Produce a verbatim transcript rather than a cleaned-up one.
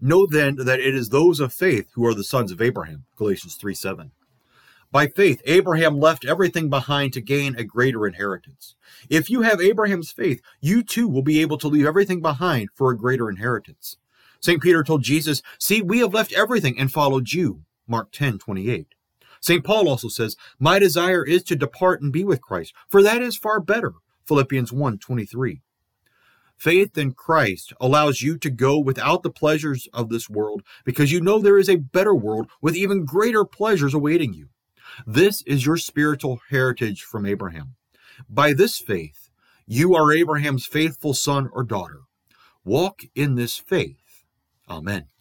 Know then that it is those of faith who are the sons of Abraham. Galatians three seven. By faith, Abraham left everything behind to gain a greater inheritance. If you have Abraham's faith, you too will be able to leave everything behind for a greater inheritance. Saint Peter told Jesus, "See, we have left everything and followed you." Mark ten twenty-eight. Saint Paul also says, "My desire is to depart and be with Christ, for that is far better." Philippians one twenty-three. Faith in Christ allows you to go without the pleasures of this world because you know there is a better world with even greater pleasures awaiting you. This is your spiritual heritage from Abraham. By this faith, you are Abraham's faithful son or daughter. Walk in this faith. Amen.